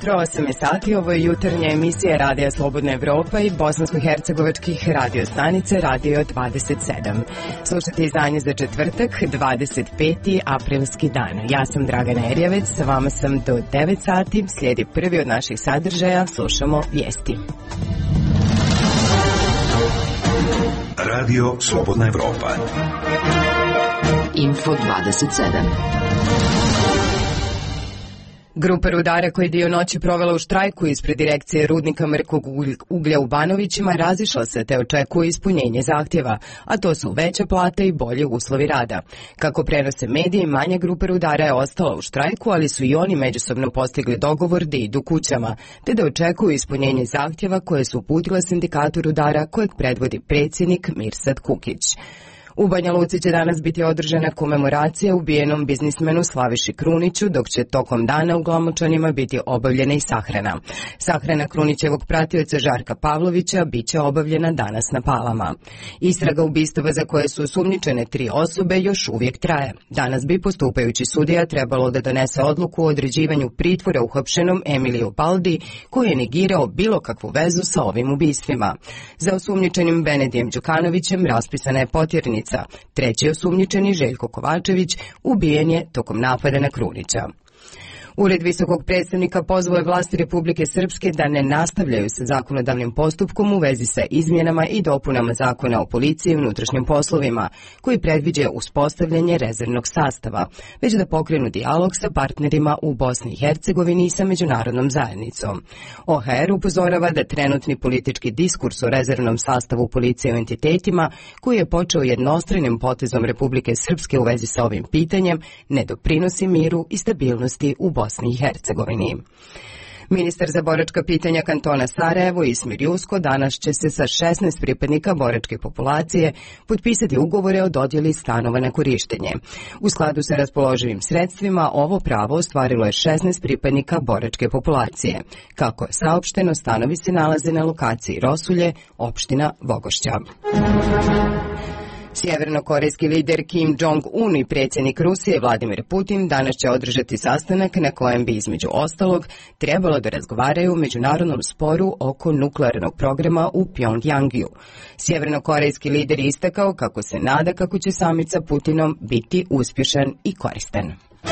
jutro, 8 je sati, ovo je jutarnja emisija Radija Slobodna Evropa i bosansko-hercegovačkih radio stanice Radio 27. Slušajte izdanje za četvrtak, 25. aprilski dan. Ja sam Dragana Erjavec, sa vama sam do 9 sati, slijedi prvi od naših sadržaja, slušamo vijesti. Radio Slobodna Evropa. Info 27. Grupa rudara koja je dio noći provela u štrajku ispred direkcije rudnika mrkog uglja u Banovićima razišla se te očekuje ispunjenje zahtjeva, a to su veća plata i bolje uslovi rada. Kako prenose mediji, manja grupa rudara je ostala u štrajku, ali su i oni međusobno postigli dogovor da idu kućama, te da očekuju ispunjenje zahtjeva koje su uputile sindikatu rudara kojeg predvodi predsjednik Mirsad Kukić. U Banja Luci će danas biti održana komemoracija ubijenom biznismenu Slaviši Kruniću, dok će tokom dana u Glamočanima biti obavljena i sahrana. Sahrana Krunićevog pratioca Žarka Pavlovića bit će obavljena danas na Palama. Istraga ubistava za koje su osumnjičene 3 osobe još uvijek traje. Danas bi postupajući sudija trebalo da donese odluku o određivanju pritvora uhapšenom Emiliju Baldi, koji je negirao bilo kakvu vezu sa ovim ubistvima. Za osumnjičenim Benedijem Đukanovićem raspisana je potjernica. Treći osumnjičeni Željko Kovačević ubijen je tokom napada na Krunića. Ured visokog predstavnika pozvao je vlasti Republike Srpske da ne nastavljaju sa zakonodavnim postupkom u vezi sa izmjenama i dopunama Zakona o policiji i unutrašnjim poslovima, koji predviđa uspostavljanje rezervnog sastava, već da pokrenu dijalog sa partnerima u Bosni i Hercegovini i sa međunarodnom zajednicom. OHR upozorava da trenutni politički diskurs o rezervnom sastavu policije u entitetima, koji je počeo jednostranim potezom Republike Srpske u vezi sa ovim pitanjem, ne doprinosi miru i stabilnosti u Bosni i Hercegovini. Ministar za boračka pitanja kantona Sarajevo Ismir Jusko danas će se sa 16 pripadnika boračke populacije potpisati ugovore o dodjeli stanova na korištenje. U skladu sa raspoloživim sredstvima ovo pravo ostvarilo je 16 pripadnika boračke populacije. Kako je saopšteno, stanovi se nalaze na lokaciji Rosulje, opština Vogošća. Sjevernokorejski lider Kim Jong-un i predsjednik Rusije Vladimir Putin danas će održati sastanak na kojem bi između ostalog trebalo da razgovaraju o međunarodnom sporu oko nuklearnog programa u Pjongjangu. Sjevernokorejski lider je istakao kako se nada kako će samit sa Putinom biti uspješan i koristan.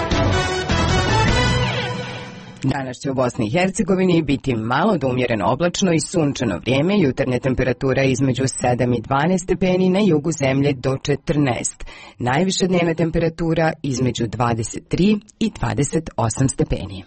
Danas će u Bosni i Hercegovini biti malo do umjereno oblačno i sunčano vrijeme, jutarnja temperatura između 7 i 12 stepeni, na jugu zemlje do 14. Najviša dnevna temperatura između 23 i 28 stepeni.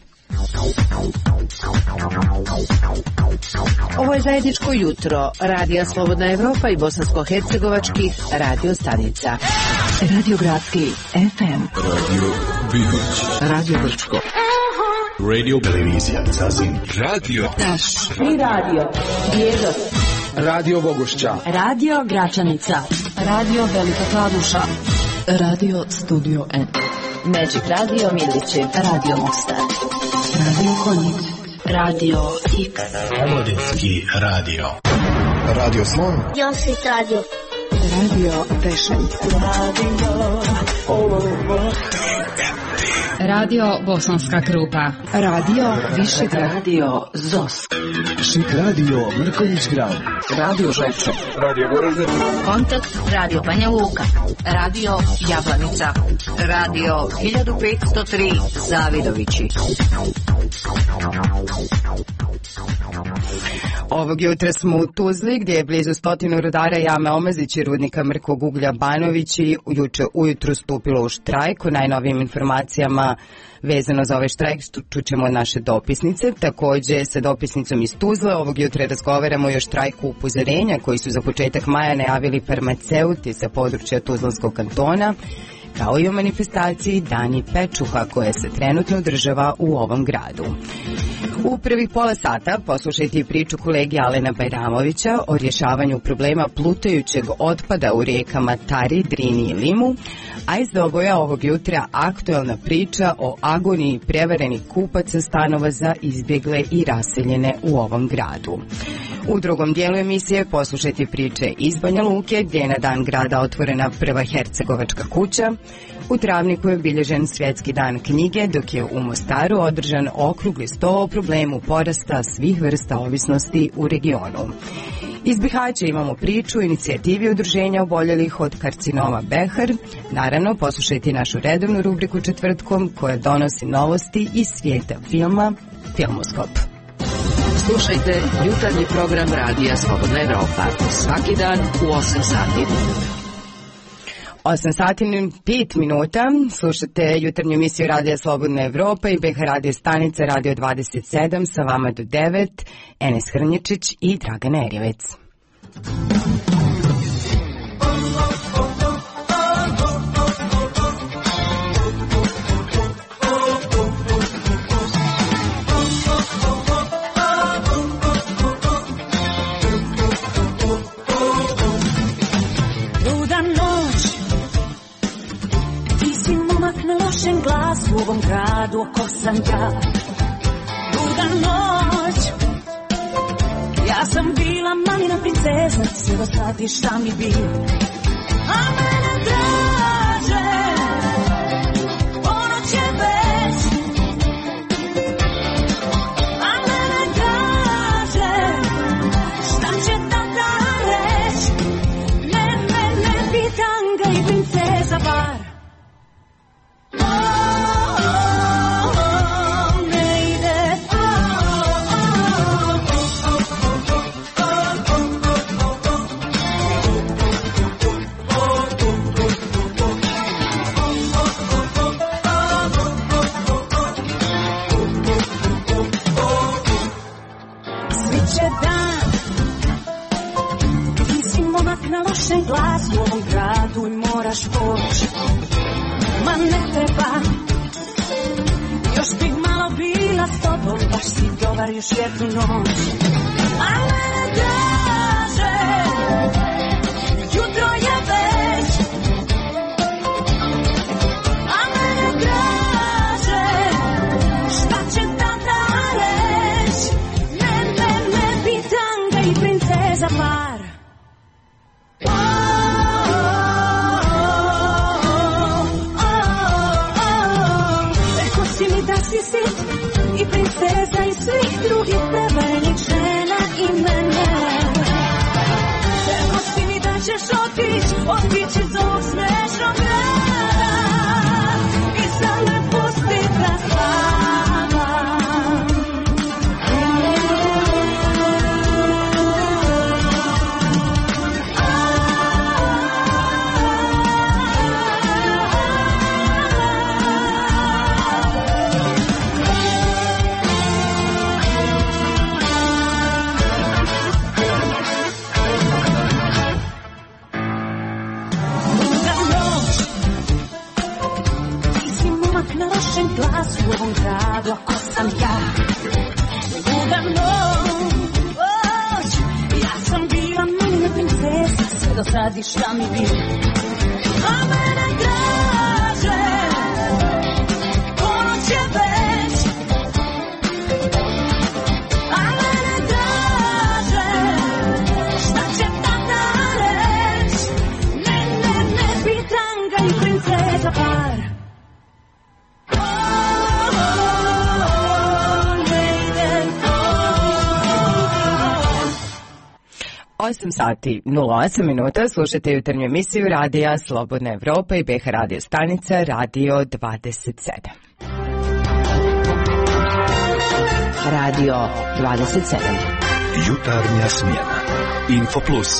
Ovo je zajedničko jutro Radija Slobodna Evropa i bosansko-hercegovačkih radio stanica. Radio Gradski FM, Radio Bihać, Radio Brčko, Radio Televizija Zazin, Radio Naš i Radio Bježat, Radio Vogošća, Radio Gračanica, Radio Velika Kladuša, Radio Studio N, Magic Radio Miliće, Radio Mostar, Radio Konjic, Radio X, Omladinski radio, Radio Slon, Josit Radio, Radio Pešan, Radio Bosanska Krupa, Radio Višegrad, Radio Zos, Šik Radio Mrkonjić Grad, Radio Žepče, Radio Goražde, Kontakt Radio Banja Luka, Radio Jablanica, Radio 1503 Zavidovići. Ovog jutra smo u Tuzli, gdje je blizu 100 rudara Jame Omazić i rudnika mrkog uglja Banovići juče ujutru stupilo u štrajk. O najnovijim informacijama vezano za ovaj štrajk čućemo od naše dopisnice. Također sa dopisnicom iz Tuzle ovog jutra razgovaramo i o štrajku upozorenja koji su za početak maja najavili farmaceuti sa područja Tuzlanskog kantona, kao i o manifestaciji Dani Pečuha koja se trenutno održava u ovom gradu. U prvih pola sata poslušajte priču kolege Alena Bajramovića o rješavanju problema plutajućeg otpada u rijekama Tari, Drini i Limu, a iz Doboja ovog jutra aktualna priča o agoniji prevarenih kupaca stanova za izbjegle i raseljene u ovom gradu. U drugom dijelu emisije poslušajte priče iz Banja Luke, gdje je na dan grada otvorena prva hercegovačka kuća. U Travniku je obilježen Svjetski dan knjige, dok je u Mostaru održan okrugli sto o problemu porasta svih vrsta ovisnosti u regionu. Iz Bihaća imamo priču o inicijativi udruženja oboljelih od karcinoma Behar. Naravno, poslušajte našu redovnu rubriku četvrtkom koja donosi novosti iz svijeta filma Filmoskop. Slušajte jutarnji program Radija Slobodna Evropa svaki dan u 8 sati. 8 sati i 5 minuta, slušate jutarnju emisiju Radija Slobodna Evropa i BH Radio stanica Radio 27, sa vama do 9, Enes Hrnječić i Dragana Erjevec. Glas u ovom gradu oko sam ja. Druga noć, ja sam bila manina princeza, sve do sad i šta mi bi. A mene draže, ponoć je već. A mene draže, šta će tata reći. Ne, pitam ga i princeza bar. Glas u ovom gradu i moraš poći. Ma ne treba, još bih malo bila s tobom, baš si dobar još jednu noć. A mene draže, jutro je već. A mene draže, šta će tata reći. Ne, pitam ga i princeza par. I princeza i svih drugih prevarenih žena i mene. Rekao si mi da ćeš otići iz ovog smešnog grada i sam me pusti da spavam. Glas u ovom gradu ako sam ja. Luda noć, ja sam bila manina princesa, sve do sad i šta mi bi. A mene draže, ponoć je već. A mene draže, šta će tata reći. Ne, pitam ga i princeza par. 8 sati 08 minuta, slušate jutarnju emisiju Radija Slobodna Evropa i BH Radio stanica Radio 27. Radio 27. Jutarnja smjena. Info Plus.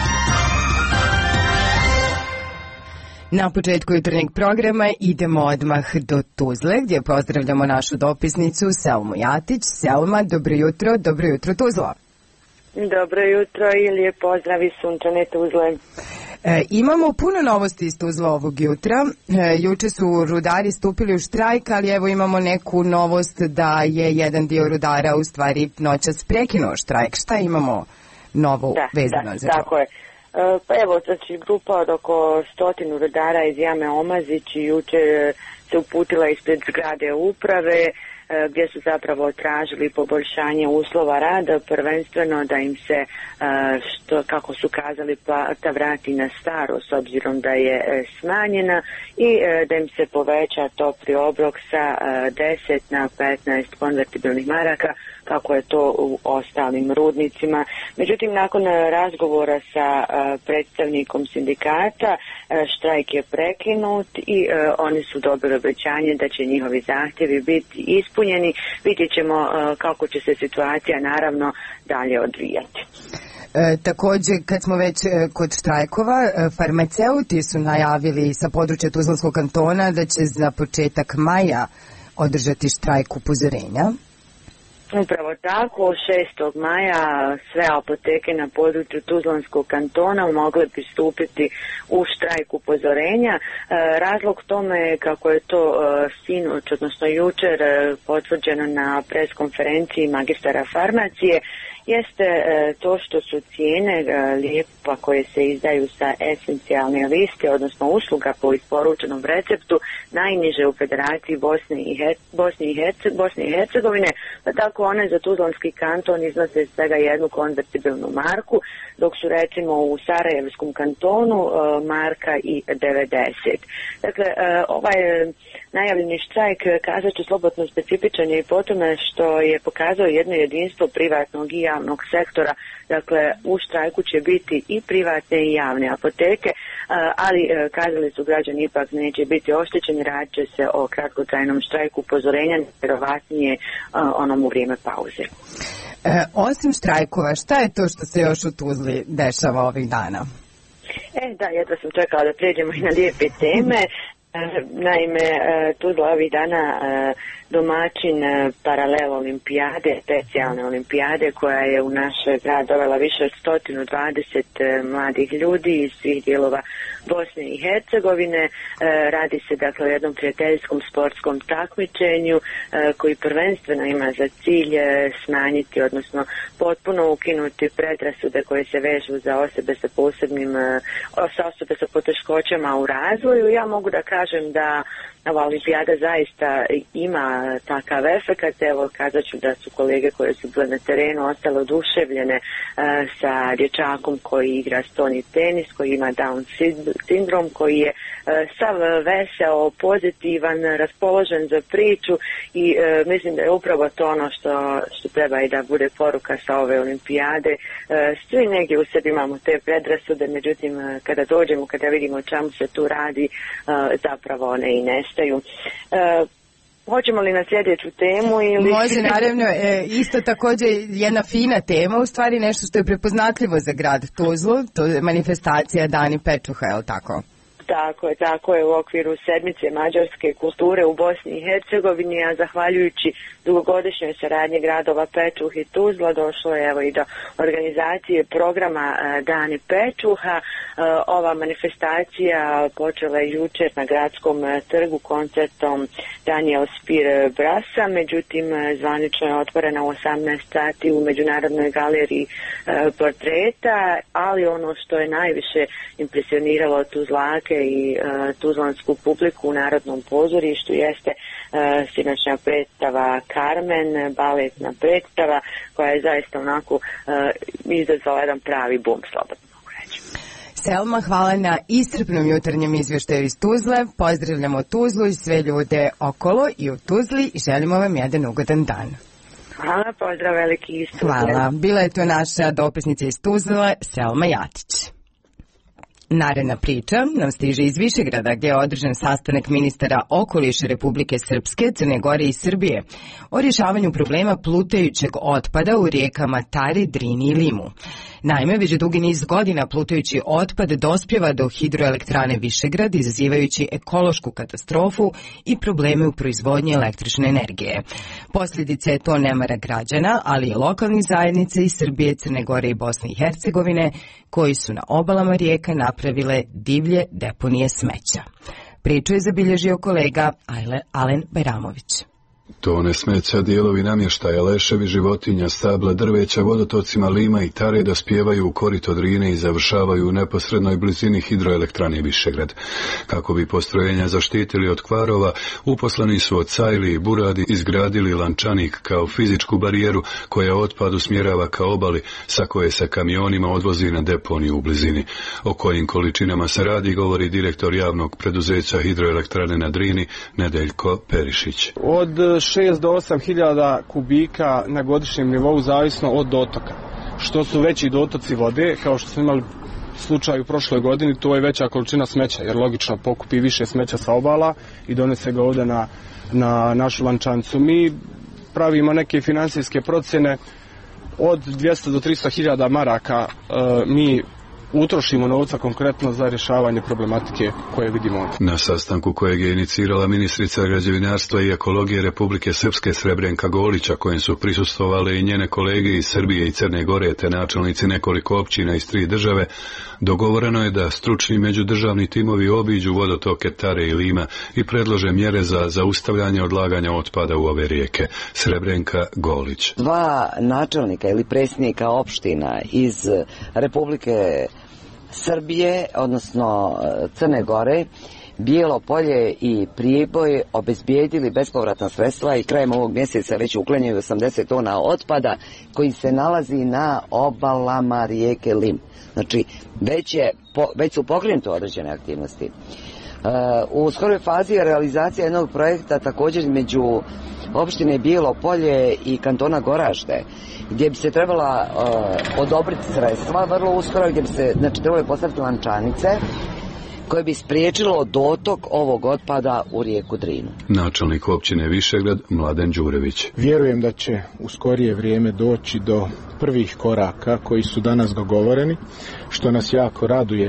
Na početku jutarnjeg programa idemo odmah do Tuzle, gdje pozdravljamo našu dopisnicu Selmu Jatić. Selma, dobro jutro Tuzla. Dobro jutro i lijep pozdrav iz sunčane Tuzle. Imamo puno novosti iz Tuzla ovog jutra. Juče su rudari stupili u štrajk, ali evo imamo neku novost da je jedan dio rudara u stvari noćas prekinuo štrajk. Šta imamo novo vezano za to? Tako je. Pa evo, znači grupa od oko 100 rudara iz jame Omazić juče se uputila ispred zgrade uprave gdje su zapravo tražili poboljšanje uslova rada, prvenstveno da im se, kako su kazali, plata vrati na staro s obzirom da je smanjena i da im se poveća topli obrok sa 10 na 15 konvertibilnih maraka, kako je to u ostalim rudnicima. Međutim, nakon razgovora sa predstavnikom sindikata, štrajk je prekinut i oni su dobili obećanje da će njihovi zahtjevi biti ispunjeni. Vidjet ćemo kako će se situacija naravno dalje odvijati. Također, kad smo već kod štrajkova, farmaceuti su najavili sa područja Tuzlanskog kantona da će za početak maja održati štrajk upozorenja. Upravo tako, 6. maja sve apoteke na području Tuzlanskog kantona mogle pristupiti u štrajk upozorenja. Razlog tome je kako je to sinoć, odnosno jučer, potvrđeno na preskonferenciji magistara farmacije, jeste to što su cijene lijekova koje se izdaju sa esencijalne liste, odnosno usluga po isporučenom receptu, najniže u Federaciji Bosne i Hercegovine, pa tako one za Tuzlanski kanton iznose svega jednu konvertibilnu marku, dok su recimo u Sarajevskom kantonu marka i 90. Dakle, ovaj najavljeni štrajk, kazat ću slobodno, specifičan je i po tome što je pokazao jedno jedinstvo privatnog i javnog sektora. Dakle, u štrajku će biti i privatne i javne apoteke, ali kazali su građani ipak neće biti oštećeni, radit će se o kratkotrajnom štrajku upozorenja, vjerovatnije onom u vrijeme pauze. Osim štrajkova, šta je to što se još u Tuzli dešava ovih dana? Da, jedva sam čekala da prijeđemo i na lijepe teme. Naime, Tuzla ovih dana domaćin paralel olimpijade, specijalne olimpijade, koja je u naš grad dovela više od 120 mladih ljudi iz svih dijelova Bosne i Hercegovine. Radi se dakle o jednom prijateljskom sportskom takmičenju koji prvenstveno ima za cilj smanjiti, odnosno potpuno ukinuti predrasude koje se vežu za osobe sa osobe sa poteškoćama u razvoju. Ja mogu da kažem da ova olimpijada zaista ima takav efekat. Evo, kazat ću da su kolege koje su bile na terenu ostale oduševljene sa dječakom koji igra stoni tenis, koji ima Down sindrom, koji je sav veseo, pozitivan, raspoložen za priču i mislim da je upravo to ono što treba i da bude poruka sa ove olimpijade. Svi negdje u sebi imamo te predrasude, međutim kada dođemo, kada vidimo o čemu se tu radi, zapravo one i nestaju. Hoćemo li na sljedeću temu? Ili... Može, naravno. Isto također jedna fina tema, u stvari nešto što je prepoznatljivo za grad Tuzlu, to je manifestacija Dani pečuha, je li tako? Tako je u okviru sedmice mađarske kulture u Bosni i Hercegovini, a zahvaljujući dugogodišnjoj saradnji gradova Pečuh i Tuzla došlo je evo i do organizacije programa Dani pečuha. Ova manifestacija počela je jučer na gradskom trgu koncertom Daniel Spir Brasa, međutim zvanično je otvorena u 18 sati u Međunarodnoj galeriji portreta, ali ono što je najviše impresioniralo Tuzlake i tuzlansku publiku u Narodnom pozorištu jeste sinoćna predstava Carmen, baletna predstava koja je zaista onako izazvala jedan pravi bum, slobodno mogu reći. Selma, hvala na iscrpnom jutarnjem izvještaju iz Tuzle. Pozdravljamo Tuzlu i sve ljude okolo i u Tuzli i želimo vam jedan ugodan dan. Hvala, pozdrav veliki iz Tuzle. Hvala. Bila je to naša dopisnica iz Tuzle, Selma Jatić. Naredna priča nam stiže iz Višegrada, gdje je održan sastanak ministara okoliša Republike Srpske, Crne Gore i Srbije o rješavanju problema plutajućeg otpada u rijekama Tari, Drini i Limu. Naime, već dugi niz godina plutajući otpad dospijeva do hidroelektrane Višegrad, izazivajući ekološku katastrofu i probleme u proizvodnji električne energije. Posljedice je to nemara građana, ali i lokalnih zajednica iz Srbije, Crne Gore i Bosne i Hercegovine, koji su na obalama rijeka napravile divlje deponije smeća. Priču je zabilježio kolega Alen Bajramović. Tone smeća, dijelovi namještaja, leševi životinja, stabla drveća, vodotocima Lima i Tare dospijevaju u korito Drine i završavaju u neposrednoj blizini hidroelektrane Višegrad. Kako bi postrojenja zaštitili od kvarova, uposleni su od Cajli i Buradi izgradili lančanik kao fizičku barijeru koja otpad usmjerava ka obali sa koje se kamionima odvozi na deponiju u blizini. O kojim količinama se radi govori direktor javnog preduzeća hidroelektrane na Drini Nedeljko Perišić. Od 6 do 8 hiljada kubika na godišnjem nivou zavisno od dotoka. Što su veći dotoci vode, kao što smo imali slučaj u prošloj godini, to je veća količina smeća, jer logično pokupi više smeća sa obala i donese ga ovdje na našu lančanicu. Mi pravimo neke financijske procjene od 200 do 300 hiljada maraka mi utrošimo novca konkretno za rješavanje problematike koje vidimo ovdje. Na sastanku kojeg je inicirala ministrica građevinarstva i ekologije Republike Srpske Srebrenka Golića, kojem su prisustvovale i njene kolege iz Srbije i Crne Gore te načelnici nekoliko općina iz 3 države, dogovoreno je da stručni međudržavni timovi obiđu vodotoke Tare i Lima i predlože mjere za zaustavljanje odlaganja otpada u ove rijeke. Srebrenka Golić. 2 načelnika ili predsjednika opština iz Republike Srbije, odnosno Crne Gore, Bijelo Polje i Priboj obezbijedili bespovratna sredstva i krajem ovog mjeseca već uklanjaju 80 tona otpada koji se nalazi na obalama rijeke Lim. Znači, već su pokrenute određene aktivnosti. U skoroj fazi je realizacija jednog projekta također među opštine Bijelo Polje i kantona Goražde, gdje bi se trebala odobriti sredstva vrlo uskoro, gdje bi se trebalo postaviti lančanice koje bi spriječilo dotok ovog otpada u rijeku Drinu. Načelnik općine Višegrad Mladen Đurević. Vjerujem da će u skorije vrijeme doći do prvih koraka koji su danas dogovoreni, što nas jako raduje.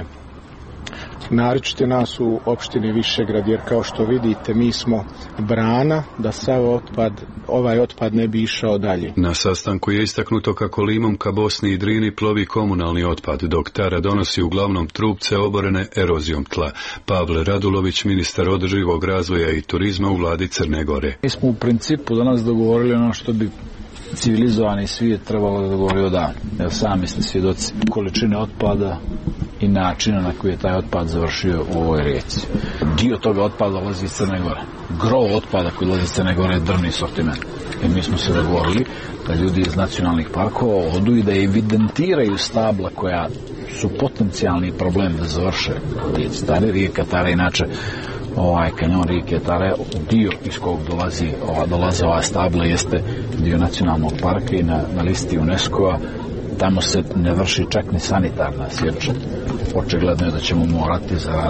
Naročito nas u opštini Višegrad, jer kao što vidite mi smo brana da sav ovaj otpad ne bi išao dalje. Na sastanku je istaknuto kako Limom ka Bosni i Drini plovi komunalni otpad, dok Tara donosi uglavnom trupce oborene erozijom tla. Pavle Radulović, ministar održivog razvoja i turizma u vladi Crne Gore. Mi smo u principu danas dogovorili ono što bi civilizovani svijet trebalo da dogovori odavno. Jer sami ste svjedoci količine otpada i načina na koji je taj otpad završio u ovoj rijeci. Dio toga otpada dolazi iz Crne Gore. Gro otpada koji dolazi iz Crne Gore je drvni sortiment. I mi smo se dogovorili da ljudi iz nacionalnih parkova odu i da evidentiraju stabla koja su potencijalni problem da završe u rijeci Tare. Rijeka Tare inače kanjon rijeke Tare, dio iz kog dolaze ova stabla jeste dio nacionalnog parka i na listi UNESCO-a. Tamo se ne vrši čak ni sanitarna sječa. Očigledno je da ćemo morati za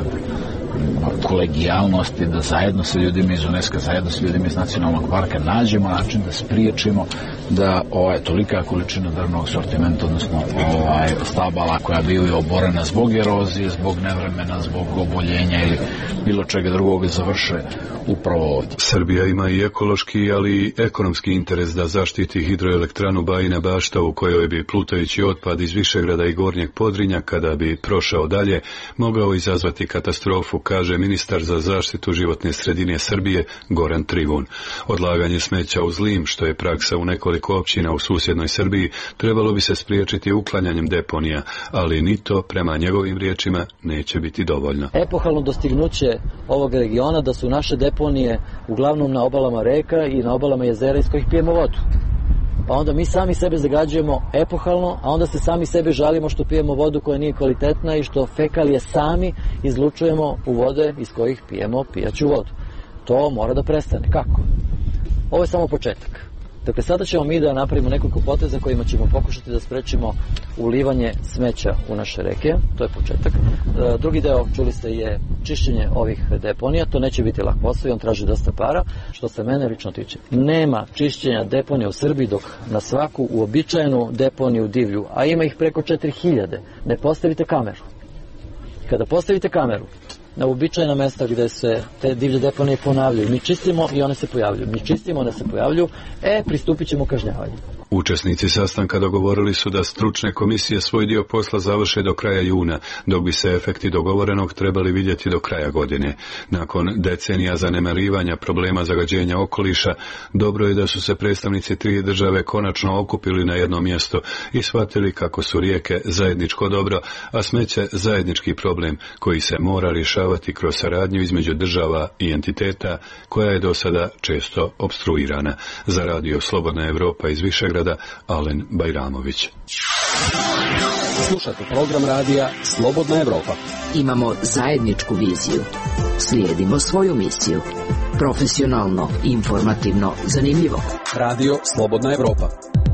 kolegijalnosti da zajedno sa ljudima iz UNESCO, zajedno sa ljudima iz nacionalnog parka nađemo način da spriječimo da tolika količina drvnog sortimenta, odnosno stabala koja bivaju oborena zbog erozije, zbog nevremena, zbog oboljenja ili bilo čega drugog završe upravo ovdje. Srbija ima i ekološki, ali i ekonomski interes da zaštiti hidroelektranu Bajina Bašta, u kojoj bi plutajući otpad iz Višegrada i Gornjeg Podrinja, kada bi prošao dalje, mogao izazvati katastrofu, kaže ministar za zaštitu životne sredine Srbije Goran Trivun. Odlaganje smeća uz Lim, što je praksa u nekoliko općina u susjednoj Srbiji, trebalo bi se spriječiti uklanjanjem deponija, ali ni to, prema njegovim riječima, neće biti dovoljno. Epohalno dostignuće ovog regiona da su naše deponije uglavnom na obalama reka i na obalama jezera iz kojih pijemo vodu. Pa onda mi sami sebe zagađujemo epohalno, a onda se sami sebe žalimo što pijemo vodu koja nije kvalitetna i što fekalije sami izlučujemo u vode iz kojih pijemo pijaću vodu. To mora da prestane. Kako? Ovo je samo početak. Dakle, sada ćemo mi da napravimo nekoliko poteza kojima ćemo pokušati da sprečimo ulivanje smeća u naše reke. To je početak. Drugi deo, čuli ste, je čišćenje ovih deponija. To neće biti lak posao i on traži dosta para. Što se mene lično tiče, nema čišćenja deponija u Srbiji dok na svaku uobičajenu deponiju divlju, a ima ih preko 4000, ne postavite kameru. Kada postavite kameru na uobičajena mesta gdje se te divlje deponije ponavljaju, mi čistimo i one se pojavljuju. Mi čistimo, one se pojavljuju, pristupit ćemo kažnjavanju. Učesnici sastanka dogovorili su da stručne komisije svoj dio posla završe do kraja juna, dok bi se efekti dogovorenog trebali vidjeti do kraja godine. Nakon decenija zanemarivanja problema zagađenja okoliša, dobro je da su se predstavnici 3 države konačno okupili na jedno mjesto i shvatili kako su rijeke zajedničko dobro, a smeće zajednički problem koji se mora rješavati kroz saradnju između država i entiteta koja je do sada često opstruirana. Za Radio Slobodna Evropa iz Višegrada, Alen Bajramović. Slušate program radija Slobodna Evropa. Imamo zajedničku viziju. Slijedimo svoju misiju. Profesionalno, informativno, zanimljivo. Radio Slobodna Evropa.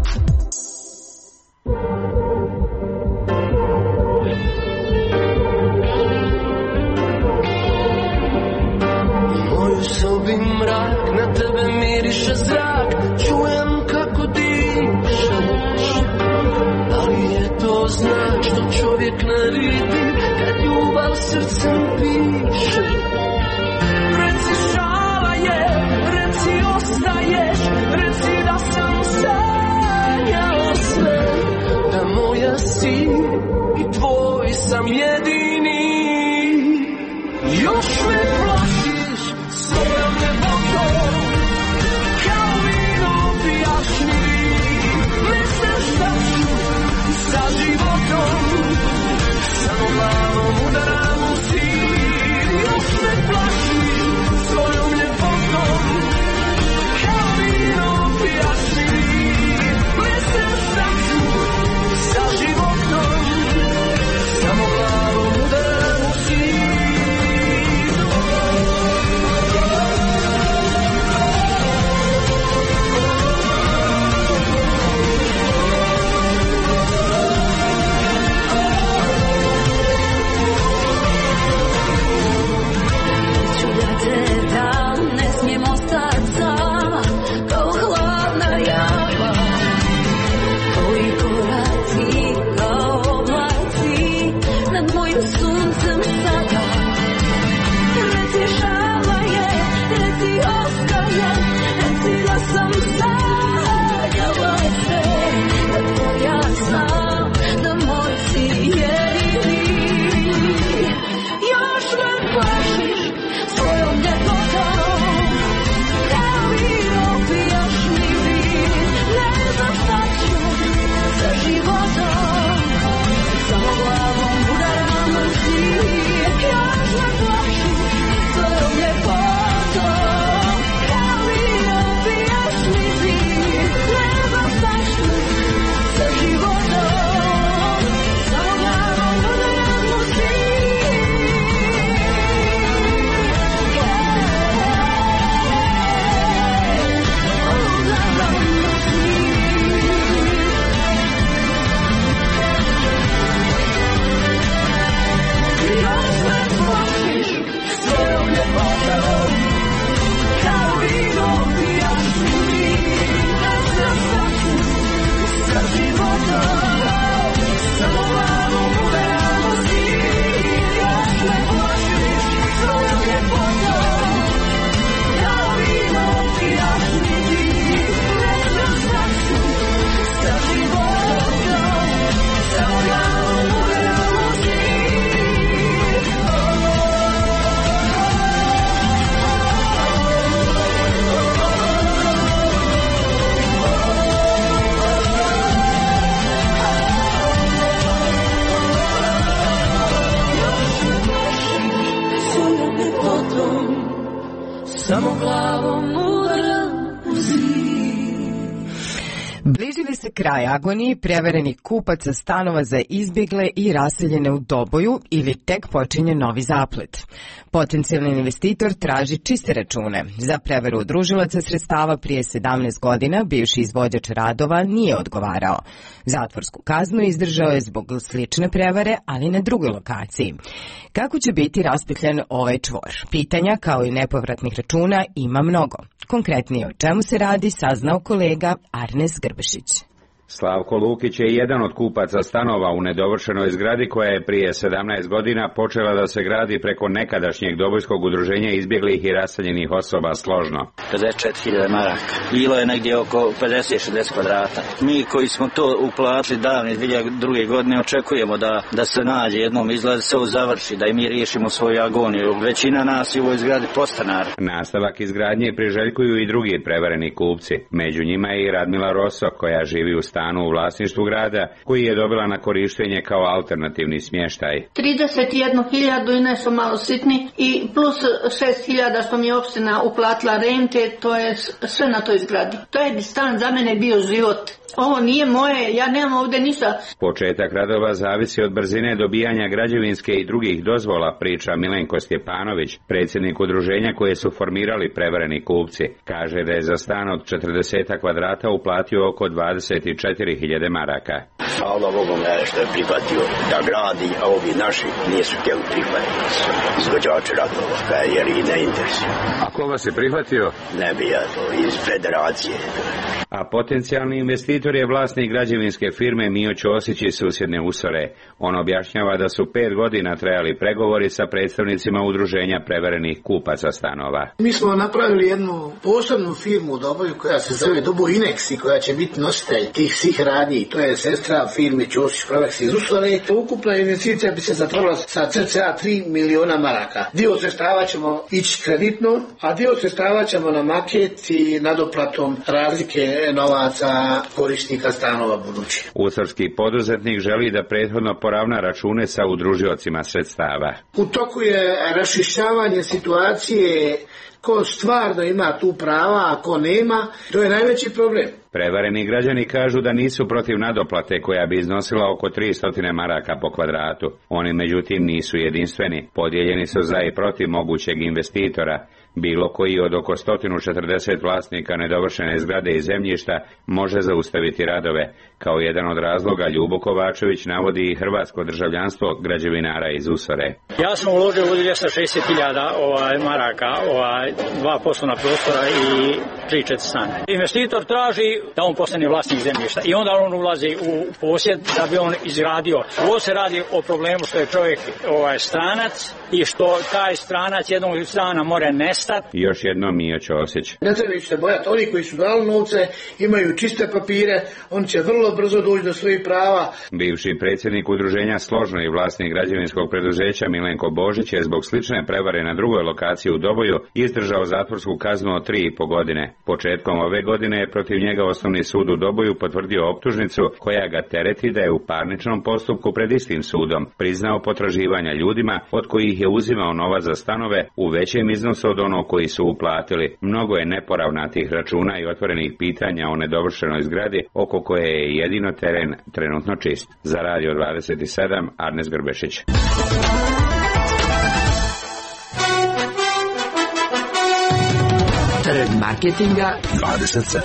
Moju sobi mrak, na tebe miriše zrak, čujem kako dišeš. Da li je to znak što čovjek ne vidi kad ljubav srcem piše? Reci šala je, reci ostaješ, reci da sam sanjao sve, da moja si i tvoj sam jedini. Još me plašiš svojom ljepotom, kao vino pijašnji. Misliš da ću sa životom samo glavom udaram u zid. Još me plašiš svojom ljepotom, kao vino pijašnji. Misliš da ću sa životom samo glavom udaram u zid. Kraj agoniji preverenih kupaca stanova za izbjegle i raseljene u Doboju ili tek počinje novi zaplet. Potencijalni investitor traži čiste račune. Za preveru udružilaca sredstava prije 17 godina bivši izvođač radova nije odgovarao. Zatvorsku kaznu izdržao je zbog slične prevare, ali na drugoj lokaciji. Kako će biti raspetljan ovaj čvor? Pitanja kao i nepovratnih računa ima mnogo. Konkretnije o čemu se radi saznao kolega Arnes Grbešić. Slavko Lukić je jedan od kupaca stanova u nedovršenoj zgradi koja je prije 17 godina počela da se gradi preko nekadašnjeg dobojskog udruženja izbjeglih i raseljenih osoba Složno. 54.000 maraka. Bilo je negdje oko 50-60 kvadrata. Mi koji smo to uplatili davne 2002. godine očekujemo da se nađe jednom izgled, se ovo završi, da i mi riješimo svoju agoniju. Većina nas je u ovoj zgradi podstanara. Nastavak izgradnje priželjkuju i drugi prevareni kupci. Među njima je i Radmila Roso koja živi u stanu u vlasništvu grada koji je dobila na korištenje kao alternativni smještaj. 31.000 i nešto malo sitni i plus 6.000 što mi je opština uplatila rente, to je sve na toj zgradi. To je stan za mene bio život. Ovo nije moje, ja nemam ovdje ništa. Početak radova zavisi od brzine dobijanja građevinske i drugih dozvola, priča Milenko Stjepanović, predsjednik udruženja koje su formirali prevareni kupci. Kaže da je za stan od 40 kvadrata uplatio oko 24.000 maraka. Hvala Bogom što je prihvatio da gradi, a ovi naši nisu htjeli prihvatiti. Izvođači radova, jer i ne interesuje. A ko vas je prihvatio? Ne bi ja to, iz federacije. A potencijalni investitor je vlasnik građevinske firme Mio Ćosić iz susjedne Usore. On objašnjava da su 5 godina trajali pregovori sa predstavnicima udruženja preverenih kupaca stanova. Mi smo napravili jednu posebnu firmu u Doboju koja se zove Doboj Inex i koja će biti nositelj tih svih radnji. To je sestra firme Ćosić Provex iz Usore. Ukupna investicija bi se zatvorila sa cca 3 miliona maraka. Dio sredstava ćemo ići kreditno, a dio sredstava ćemo na maket i nadoplatom razlike novaca korisnika stanova budući. Usorski poduzetnik želi da prethodno poravna račune sa udružiocima sredstava. U toku je raščišćavanje situacije ko stvarno ima tu prava, a ko nema, to je najveći problem. Prevareni građani kažu da nisu protiv nadoplate koja bi iznosila oko 300 maraka po kvadratu. Oni međutim nisu jedinstveni, podijeljeni su za i protiv mogućeg investitora. Bilo koji od oko 140 vlasnika nedovršene zgrade i zemljišta može zaustaviti radove. Kao jedan od razloga Ljubo Kovačević navodi i hrvatsko državljanstvo građevinara iz Usore. Ja sam uložio u 260.000 maraka, 2 poslovna prostora i 3-4 stana. Investitor traži da on postane vlasnik zemljišta i onda on ulazi u posjed da bi on izgradio. Ovo se radi o problemu što je čovjek stranac i što taj stranac jednog strana mora nestati. Još jednom Mio Ćosić. Ne treba se bojati, oni koji su dali novce imaju čiste papire, oni će vrlo brzo doći do svojih prava. Bivši predsjednik udruženja Složno i vlasnik građevinskog preduzeća Milenko Božić je zbog slične prevare na drugoj lokaciji u Doboju izdržao zatvorsku kaznu od 3,5 godine. Početkom ove godine je protiv njega Osnovni sud u Doboju potvrdio optužnicu koja ga tereti da je u parničnom postupku pred istim sudom priznao potraživanja ljudima od kojih je uzimao novac za stanove u većem iznosu od onog koji su uplatili. Mnogo je neporavnatih računa i otvorenih pitanja o nedovršenoj zgradi oko koje je jedino teren trenutno čist. Za Radio 27, Arnes Grbešić. Trg marketinga 27.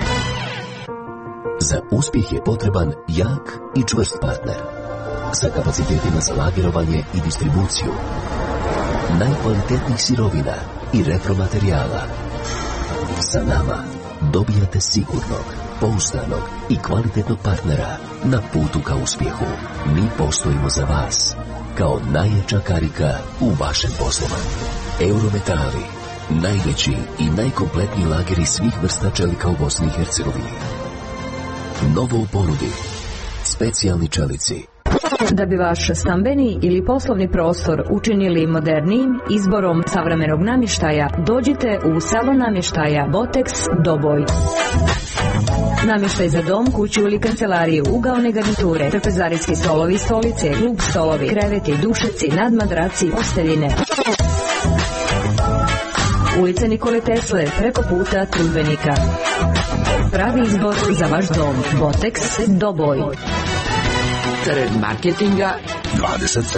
Za uspjeh je potreban jak i čvrst partner sa kapacitetima za lagerovanje i distribuciju najkvalitetnijih sirovina i repromaterijala. Sa nama dobijate sigurnog, pouzdanog i kvalitetnog partnera na putu ka uspjehu. Mi postojimo za vas kao najjača karika u vašem poslovanju. Eurometali, najveći i najkompletniji lageri svih vrsta čelika u Bosni i Hercegovini. Novo u ponudi, specijalni čelici. Da bi vaš stambeni ili poslovni prostor učinili modernijim izborom savremenog namještaja, dođite u salon namještaja Botex Doboj. Namještaj za dom, kuću ili kancelariju, ugaone garniture, trpezarijski stolovi, stolice, klub stolovi, kreveti, dušeci, nadmadraci, posteljine. Ulica Nikole Tesle, preko puta Trudbenika. Pravi izbor za vaš dom. Botex Doboj. Trg marketinga 27.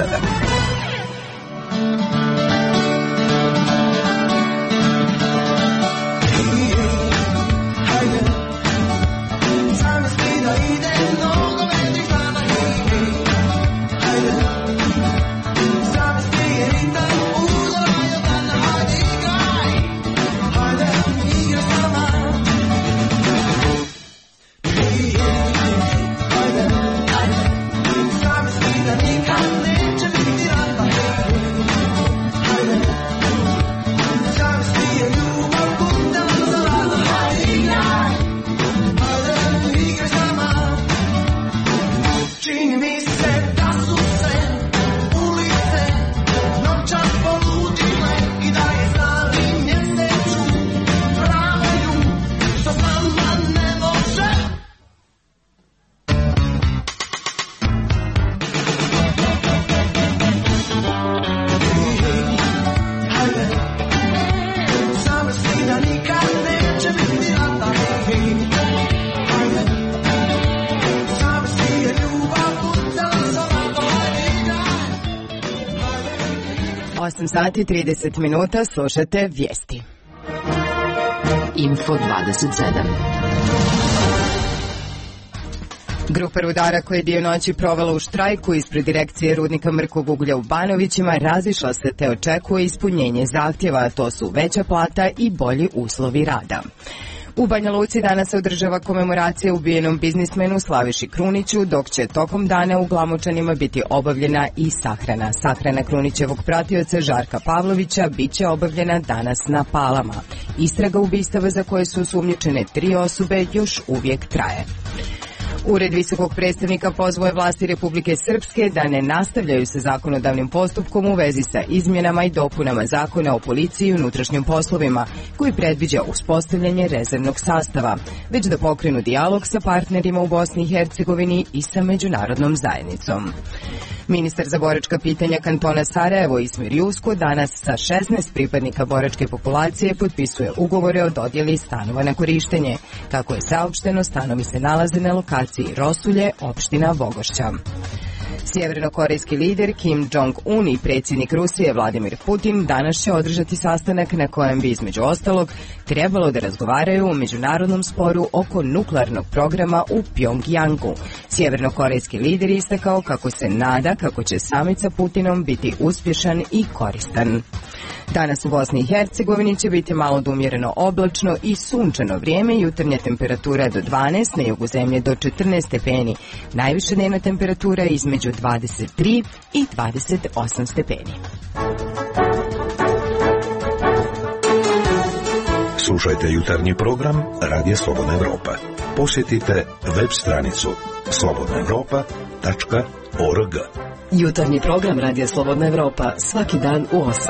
8 sati 30 minuta, slušate vijesti. Info 27. Grupa rudara koja je dio noći provela u štrajku ispred direkcije rudnika mrkog uglja u Banovićima razišla se te očekuje ispunjenje zahtjeva, a to su veća plata i bolji uslovi rada. U Banja Luci danas se održava komemoracija ubijenom biznismenu Slaviši Kruniću, dok će tokom dana u Glamočanima biti obavljena i sahrana. Sahrana Krunićevog pratioca Žarka Pavlovića bit će obavljena danas na Palama. Istraga ubistava za koje su osumnjičene 3 osobe još uvijek traje. Ured visokog predstavnika pozvao je vlasti Republike Srpske da ne nastavljaju sa zakonodavnim postupkom u vezi sa izmjenama i dopunama Zakona o policiji i unutrašnjim poslovima, koji predviđa uspostavljanje rezervnog sastava, već da pokrenu dijalog sa partnerima u Bosni i Hercegovini i sa međunarodnom zajednicom. Ministar za boračka pitanja kantona Sarajevo Ismir Jusko danas sa 16 pripadnika boračke populacije potpisuje ugovore o dodjeli stanova na korištenje. Kako je saopšteno, stanovi se nalaze na lokaciji Rosulje, opština Bogošća. Sjevernokorejski lider Kim Jong-un i predsjednik Rusije Vladimir Putin danas će održati sastanak na kojem bi između ostalog trebalo da razgovaraju o međunarodnom sporu oko nuklearnog programa u Pjongjangu. Sjevernokorejski lider istakao kako se nada kako će samit sa Putinom biti uspješan i koristan. Danas u Bosni i Hercegovini će biti malo do umjereno oblačno i sunčano vrijeme, jutarnja temperatura do 12, na jugu zemlje do 14 stepeni. Najviša dnevna temperatura između 23 i 28 stepeni. Slušajte jutarnji program Radija Slobodna Evropa. Posjetite web stranicu slobodnaevropa.org. Jutarnji program Radija Slobodna Evropa svaki dan u 8.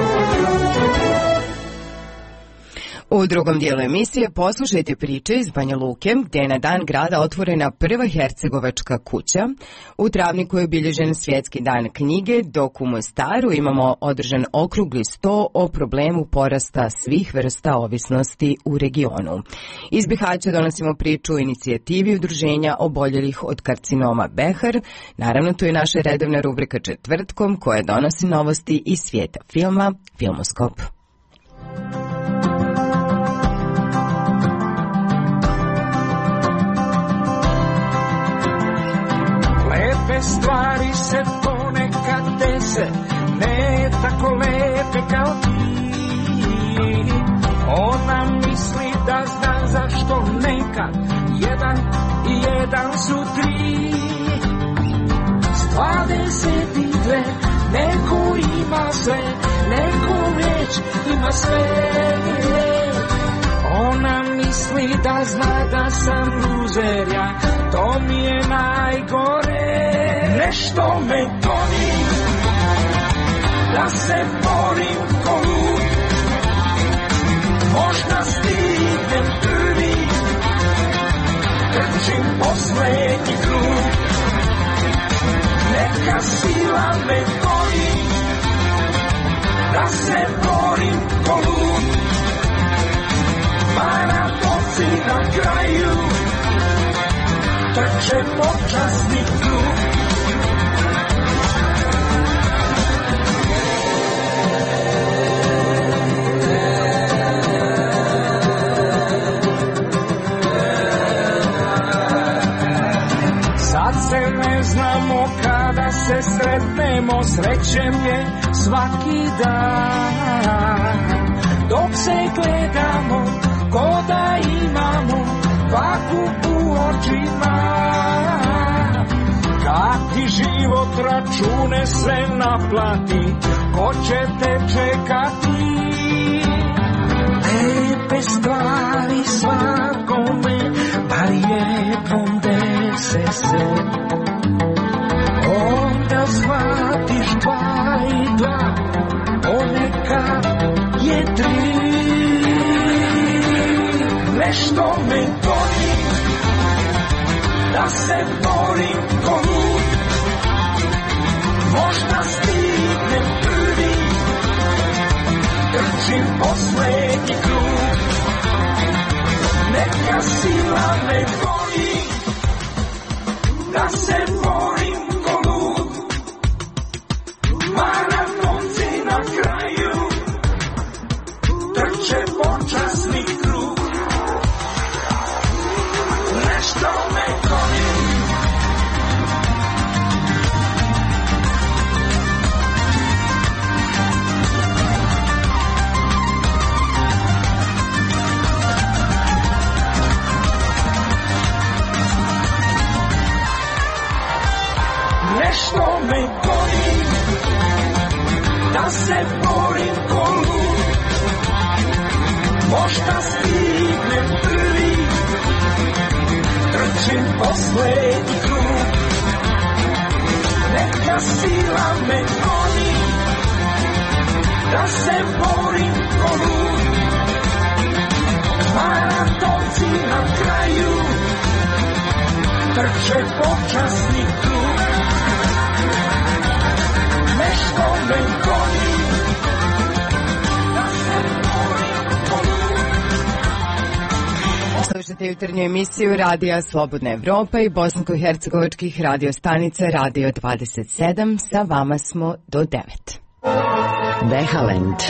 U drugom dijelu emisije poslušajte priče iz Banja Luke, gdje je na dan grada otvorena prva hercegovačka kuća. U Travniku je obilježen svjetski dan knjige, dok u Mostaru imamo održan okrugli sto o problemu porasta svih vrsta ovisnosti u regionu. Iz Bihaća donosimo priču o inicijativi udruženja oboljelih od karcinoma Behar. Naravno, tu je naša redovna rubrika Četvrtkom koja donosi novosti iz svijeta filma Filmoskop. Stvari se ponekad dese, ne tako lepe kao ti. Ona misli da zna zašto nekad 1 i 1 su 3. S 22 neko ima sve, neko već ima sve. Ona misli da zna da sam luzer, ja, to mi je najgore. Nešto me goni, da se borim ko lud. Možda stignem prvi, trčim poslednji krug. Neka sila me goni, da se borim ko lud. Maratonci na kraju trče počasni krug. Sad se ne znamo kada se sretnemo, srećem je svaki dan. Dok se gledamo, ko da imamo vaku u očima. Kad ti život račune sve naplati, ko će te čekati? Lepe stvari svakome, bar jednom dese se. Onda shvatiš 2 i 2, ponekad je 3. Nešto me goni, da se borim ko lud. Možda stignem prvi, trčim poslednji krug. Neka sila me goni, da se borim ko lud. Maratonci na kraju nešto me goni, da se borim ko lud, možda stignem prvi, trčim poslednji krug, neka sila me goni, da se borim ko lud, maratonci na kraju trče počasni krug, nešto me goni, da se borim ko lud. Slušate jutarnju emisiju Radija Slobodna Evropa i bosansko-hercegovačkih radio stanica Radio 27. Sa vama smo do 9. Behalend.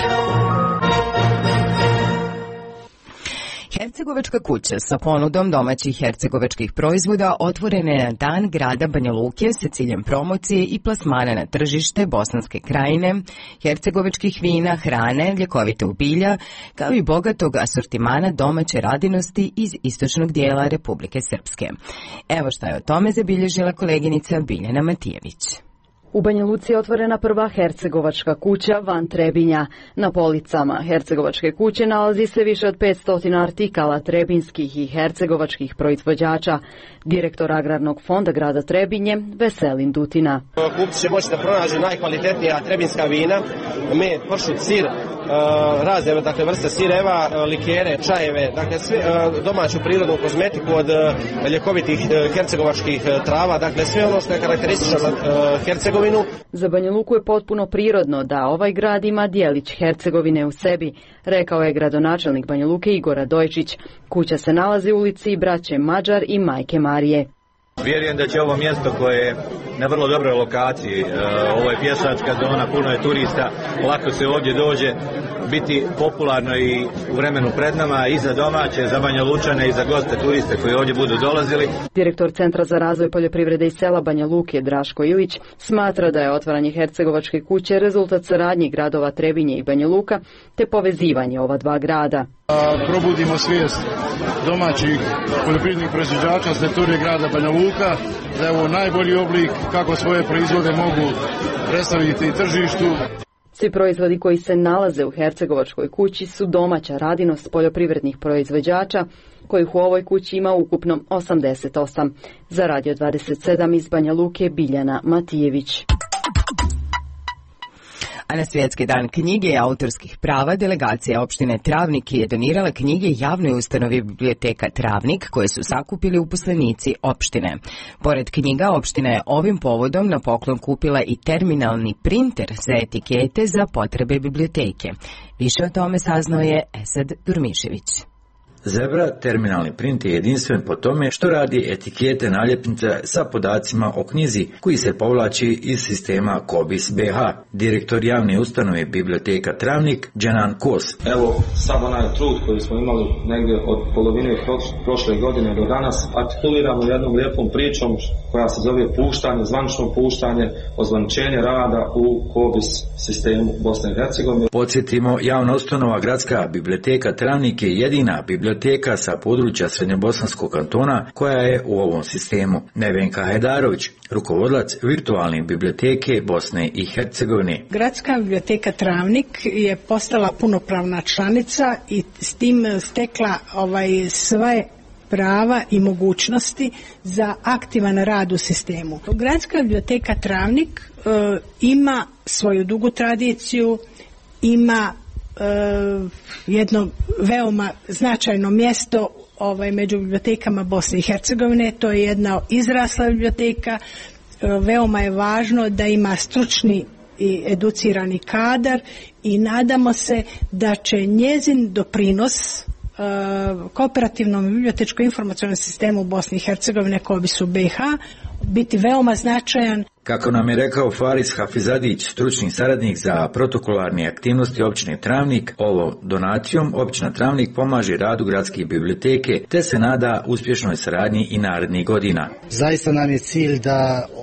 Hercegovačka kuća sa ponudom domaćih hercegovačkih proizvoda otvorena je na dan grada Banja Luke sa ciljem promocije i plasmana na tržište Bosanske krajine, hercegovačkih vina, hrane, ljekovitog bilja, kao i bogatog asortimana domaće radinosti iz istočnog dijela Republike Srpske. Evo šta je o tome zabilježila koleginica Biljana Matijević. U Banja Luci je otvorena prva hercegovačka kuća van Trebinja. Na policama hercegovačke kuće nalazi se više od 500 artikala trebinskih i hercegovačkih proizvođača. Direktor Agrarnog fonda grada Trebinje, Veselin Dutina. Kupci će moći da pronađu najkvalitetnija trebinska vina, med, pršut, sir, razne vrste sireva, likere, čajeve, dakle sve domaću prirodnu kozmetiku od ljekovitih hercegovačkih trava, dakle sve ono što je karakteristično za Hercegovinu. Za Banja Luku je potpuno prirodno da ovaj grad ima dijelić Hercegovine u sebi, rekao je gradonačelnik Banja Luke Igor Radojčić. Kuća se nalazi u ulici Braće Mađar i Majke Marije. Vjerujem da će ovo mjesto koje je na vrlo dobroj lokaciji, ovo je pješačka zona, puno je turista, lako se ovdje dođe, biti popularno i u vremenu pred nama i za domaće, za Banja Lučane i za goste turiste koji ovdje budu dolazili. Direktor Centra za razvoj poljoprivrede i sela Banja Luke Draško Ilić smatra da je otvaranje hercegovačke kuće rezultat saradnje gradova Trebinje i Banja Luka te povezivanje ova dva grada. Probudimo svijest domaćih poljoprivrednih proizvođača s teritorije grada Banja Luka, da je ovo najbolji oblik kako svoje proizvode mogu predstaviti tržištu. Svi proizvodi koji se nalaze u hercegovačkoj kući su domaća radinost poljoprivrednih proizvođača, kojih u ovoj kući ima ukupno 88. Za Radio 27 iz Banja Luke Biljana Matijević. A na Svjetski dan knjige i autorskih prava delegacija opštine Travnik je donirala knjige javnoj ustanovi Biblioteka Travnik koje su sakupili uposlenici opštine. Pored knjiga, opština je ovim povodom na poklon kupila i terminalni printer za etikete za potrebe biblioteke. Više o tome saznao je Esad Durmišević. Zebra terminalni print je jedinstven po tome što radi etikete naljepnice sa podacima o knjizi koji se povlači iz sistema Kobis BH. Direktor javne ustanove Biblioteka Travnik, Dženan Kos. Evo, sad onaj trud koji smo imali negdje od polovine prošle godine do danas, artikuliramo jednom lijepom pričom koja se zove puštanje, zvanično puštanje, ozvaničenje rada u Kobis sistemu Bosne i Hercegovine. Podsjetimo, javna ustanova Gradska biblioteka Travnik je jedina biblioteka sa područja Srednjobosanskog kantona koja je u ovom sistemu. Nevenka Hajdarović, rukovodilac virtualne biblioteke Bosne i Hercegovine. Gradska biblioteka Travnik je postala punopravna članica i s tim stekla sve prava i mogućnosti za aktivan rad u sistemu. Gradska biblioteka Travnik ima svoju dugu tradiciju, ima jedno veoma značajno mjesto među bibliotekama Bosne i Hercegovine. To je jedna izrasla biblioteka. Veoma je važno da ima stručni i educirani kadar i nadamo se da će njezin doprinos kooperativnom bibliotečko-informacionom sistemu Bosne i Hercegovine Kobisu BH biti veoma značajan. Kako nam je rekao Faris Hafizadić, stručni saradnik za protokolarne aktivnosti općine Travnik, ovom donacijom općina Travnik pomaže radu gradske biblioteke te se nada uspješnoj saradnji i narednih godina. Zaista nam je cilj da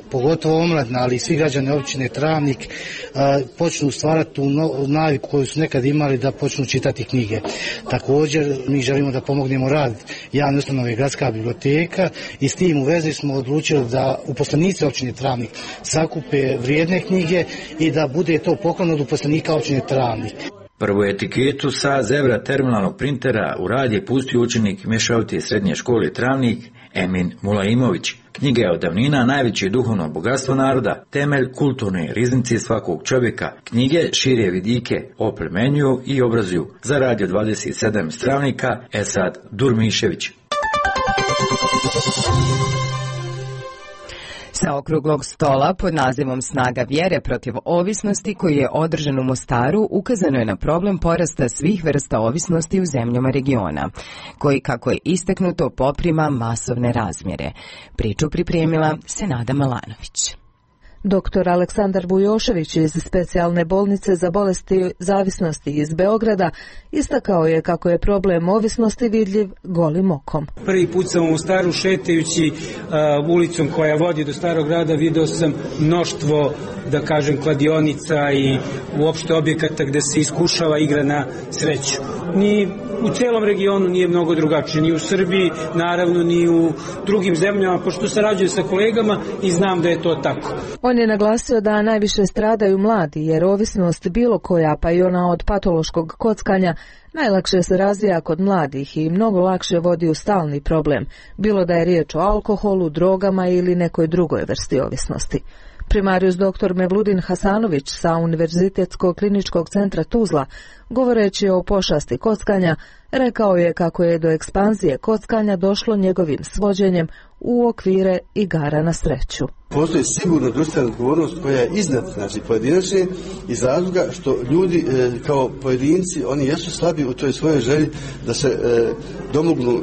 pogotovo omladina, ali i svi građani općine Travnik počnu stvarati tu naviku koju su nekad imali da počnu čitati knjige. Također mi želimo da pomognemo rad javne ustanove Gradska biblioteka i s tim u vezi smo odlučili da uposlenici općine Travnik sakupe vrijedne knjige i da bude to poklon od uposlenika općine Travnik. Prvu etiketu sa zebra terminalnog printera u rad je pustio učenik mješovite srednje škole Travnik Emin Mulaimović. Knjiga je od davnina najveće duhovno bogatstvo naroda, temelj kulturne riznice svakog čovjeka. Knjige šire vidike, oplemenjuju i obrazuju. Za Radio 27 iz Travnika, Esad Durmišević. Sa okruglog stola pod nazivom Snaga vjere protiv ovisnosti koji je održan u Mostaru ukazano je na problem porasta svih vrsta ovisnosti u zemljama regiona, koji, kako je istaknuto, poprima masovne razmjere. Priču pripremila Senada Malanović. Dr. Aleksandar Bujošević iz specijalne bolnice za bolesti zavisnosti iz Beograda istakao je kako je problem ovisnosti vidljiv golim okom. Prvi put sam u Mostaru šetajući ulicom koja vodi do Starog grada video sam mnoštvo, da kažem, kladionica i uopšte objekata gde se iskušava igra na sreću. Ni u celom regionu nije mnogo drugačije, ni u Srbiji, naravno ni u drugim zemljama, pošto sarađujem sa kolegama i znam da je to tako. On je naglasio da najviše stradaju mladi, jer ovisnost bilo koja, pa i ona od patološkog kockanja, najlakše se razvija kod mladih i mnogo lakše vodi u stalni problem, bilo da je riječ o alkoholu, drogama ili nekoj drugoj vrsti ovisnosti. Primarius dr. Mevludin Hasanović sa Univerzitetskog kliničkog centra Tuzla, govoreći o pošasti kockanja, rekao je kako je do ekspanzije kockanja došlo njegovim svođenjem u okvire igara na sreću. Postoji sigurno društvena odgovornost koja je iznad, znači, pojedinačne, iz razloga što ljudi kao pojedinci, oni jesu slabi u toj svojoj želji da se domognu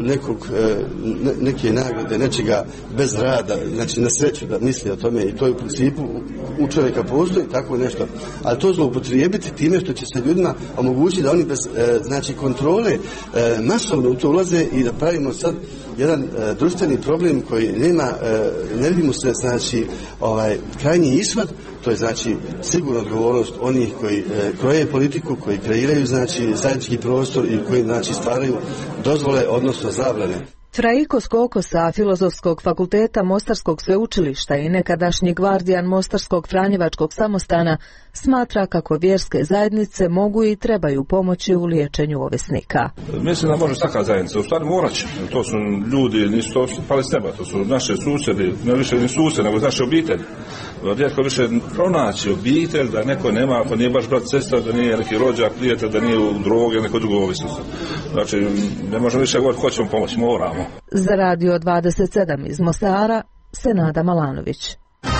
neke nagrade, nečega bez rada, znači na sreću da misli o tome, i to je u principu u čovjeka postoji tako nešto, ali to zloupotrijebiti time što će se ljudima omogućiti da oni bez znači kontrole masovno u to ulaze i da pravimo sad jedan društveni problem koji nema, ne vidimo se, znači, krajnji ishod. To je, znači, sigurno odgovornost onih koji kroje politiku, koji kreiraju, znači, zajednički prostor i koji, znači, stvaraju dozvole, odnosno zabrane. Traiko Skoko sa Filozofskog fakulteta Mostarskog sveučilišta i nekadašnji gvardijan Mostarskog Franjevačkog samostana smatra kako vjerske zajednice mogu i trebaju pomoći u liječenju ovisnika. Mislim da može svaka zajednica, u stvari morat će. To su ljudi, nisu to pali s neba, to su naše susjedi, ne više ni susjedi, nego naše obitelji. Rijetko više pronaći obitelj da neko nema, ako nije baš brat, sestra, da nije neki rođak, prijatelj, da nije u droge, neko drugo ovisnost. Znači, ne možemo više govoriti ko ćemo pomoći, moramo. Za Radio 27 iz Mostara, Senada Malanović.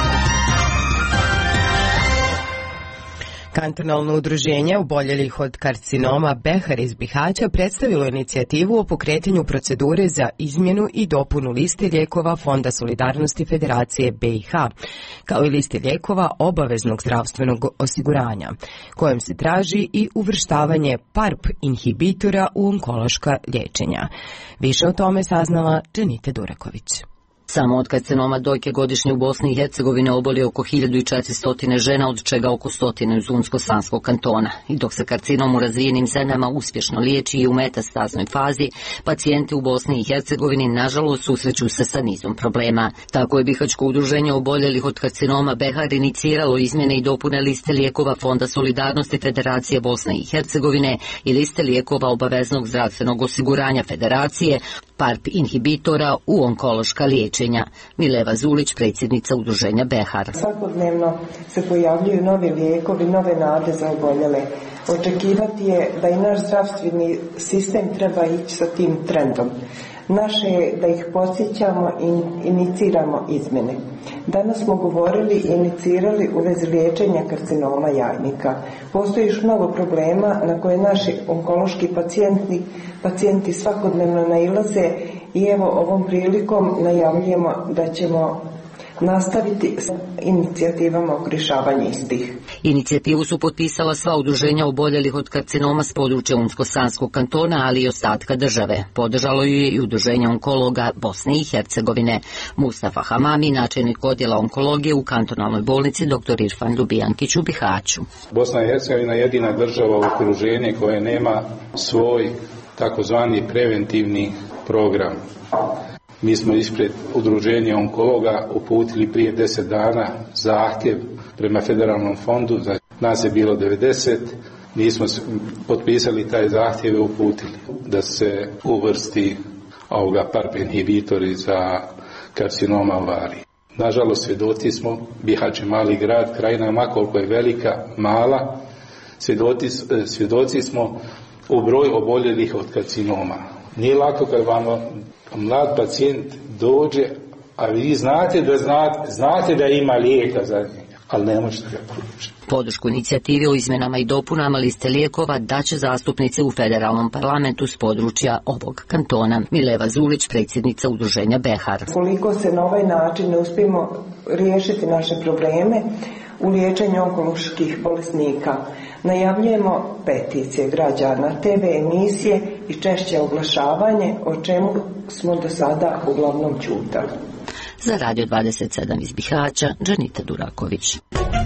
Kantonalno udruženje oboljelih od karcinoma Behar iz Bihaća predstavilo inicijativu o pokretanju procedure za izmjenu i dopunu liste lijekova Fonda solidarnosti Federacije BiH, kao i liste lijekova obaveznog zdravstvenog osiguranja, kojom se traži i uvrštavanje PARP inhibitora u onkološka liječenja. Više o tome saznala Dženite Duraković. Samo od karcinoma dojke godišnje u Bosni i Hercegovini oboli oko 1400 žena, od čega oko 100 iz Unsko-Sanskog kantona. I dok se karcinom u razvijenim zemljama uspješno liječi i u metastaznoj fazi, pacijenti u Bosni i Hercegovini nažalost susreću se sa nizom problema. Tako je Bihaćko udruženje oboljelih od karcinoma Behar iniciralo izmjene i dopune liste lijekova Fonda solidarnosti Federacije Bosne i Hercegovine i liste lijekova obaveznog zdravstvenog osiguranja Federacije, PARP inhibitora u onkološka liječenja. Mileva Zulić, predsjednica udruženja Behar. Svakodnevno se pojavljuju novi lijekovi, nove nade za oboljele. Očekivati je da i naš zdravstveni sistem treba ići sa tim trendom. Naše je da ih podsjećamo i iniciramo izmjene. Danas smo govorili i inicirali u vezi liječenja karcinoma jajnika. Postoji još mnogo problema na koje naši onkološki pacijenti svakodnevno nailaze i evo ovom prilikom najavljujemo da ćemo nastaviti s inicijativama oko rješavanja istih. Inicijativu su potpisala sva udruženja oboljelih od karcinoma s područja Unsko-Sanskog kantona, ali i ostatka države. Podržalo ju je i udruženje onkologa Bosne i Hercegovine. Mustafa Hamami, načelnik odjela onkologije u kantonalnoj bolnici dr. Irfan Ljubijankić u Bihaću. Bosna i Hercegovina je jedina država u okruženju koja nema svoj takozvani preventivni program. Mi smo ispred udruženja onkologa uputili prije 10 dana zahtjev prema federalnom fondu, za nas je bilo 90, mi smo potpisali taj zahtjev i uputili da se uvrsti PARP inhibitori za karcinoma ovarije. Nažalost, svjedoci smo, Bihać je mali grad, krajina makoliko je velika, mala, svjedoci smo u broj oboljelih od karcinoma. Nije lako kad vam mlad pacijent dođe, a vi znate da ima lijeka za njega, ali ne možete ga pružiti. Podršku inicijative o izmjenama i dopunama liste lijekova daće zastupnice u federalnom parlamentu s područja ovog kantona. Mileva Zulić, predsjednica udruženja Behar. Koliko se na ovaj način ne uspijemo riješiti naše probleme u liječenju onkoloških bolesnika, najavljujemo peticije građana, TV emisije i češće oglašavanje, o čemu smo do sada uglavnom ćutali. Za Radio 27 iz Bihaća, Džanita Duraković.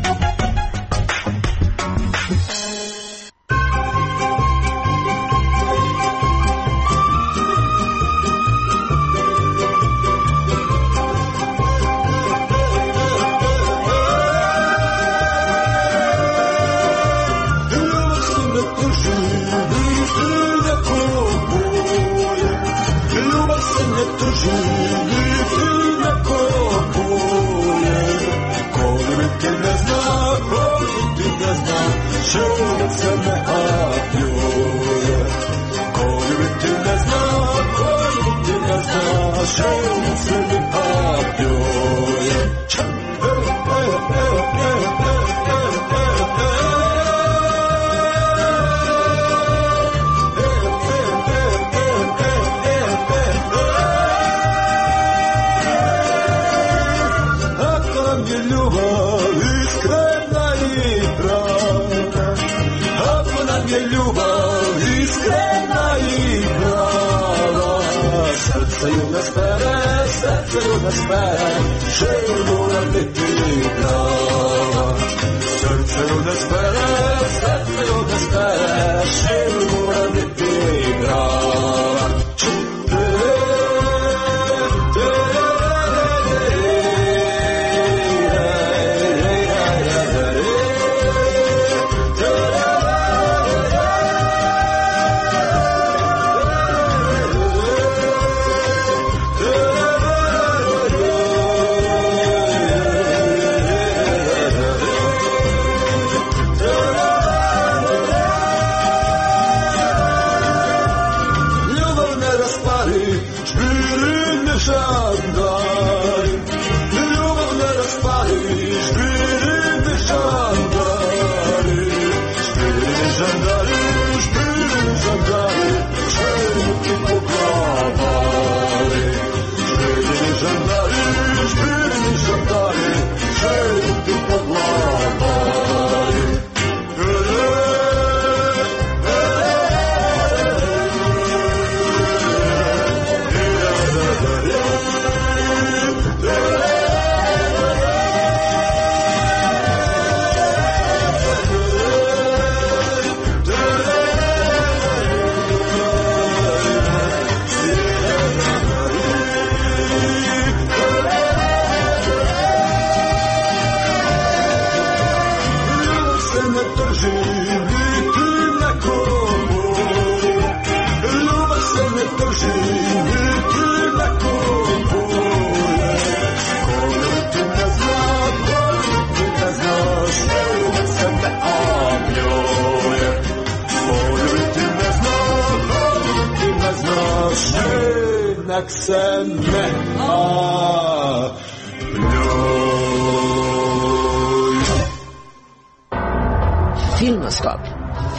Filmoskop.